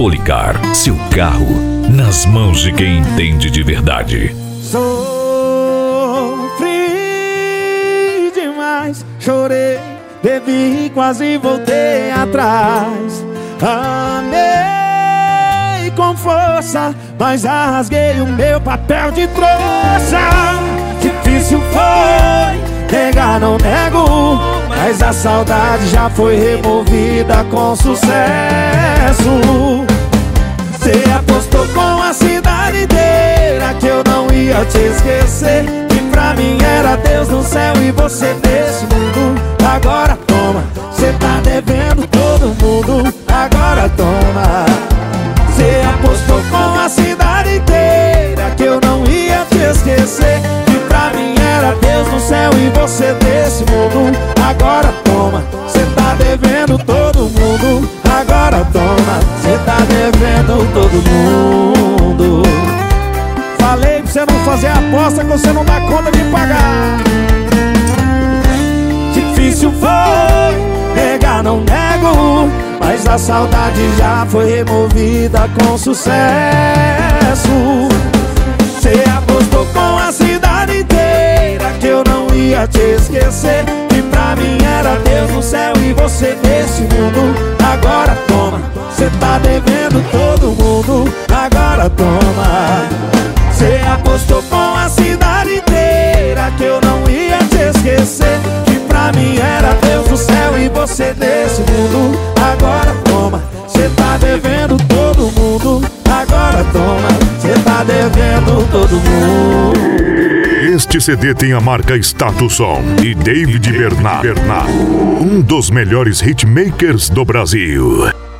Policar, seu carro nas mãos de quem entende de verdade. Sofri demais, chorei, bebi, quase voltei atrás. Amei com força, mas rasguei o meu papel de trouxa. Difícil foi, negar não nego, mas a saudade já foi removida com sucesso. Você apostou com a cidade inteira que eu não ia te esquecer, que pra mim era Deus no céu e você nesse mundo. Agora toma, cê tá devendo todo mundo. Agora toma. Cê apostou com a cidade inteira que eu não ia te esquecer, que pra mim era Deus no céu e você nesse mundo. Agora toma, cê tá devendo todo mundo. Agora toma, cê tá devendo todo mundo. Falei pra você não fazer aposta que você não dá conta de pagar. Difícil foi, negar não nego, mas a saudade já foi removida com sucesso. Você apostou com a cidade inteira que eu não ia te esquecer, que pra mim era Deus no céu e você nesse mundo. Agora toma, cê tá devendo todo mundo. Agora toma. Você apostou com a cidade inteira que eu não ia te esquecer, que pra mim era Deus no céu e você nesse mundo. Agora toma, cê tá devendo todo mundo. Agora toma, cê tá devendo todo mundo. Este CD tem a marca Status Som e David Bernard, um dos melhores hitmakers do Brasil.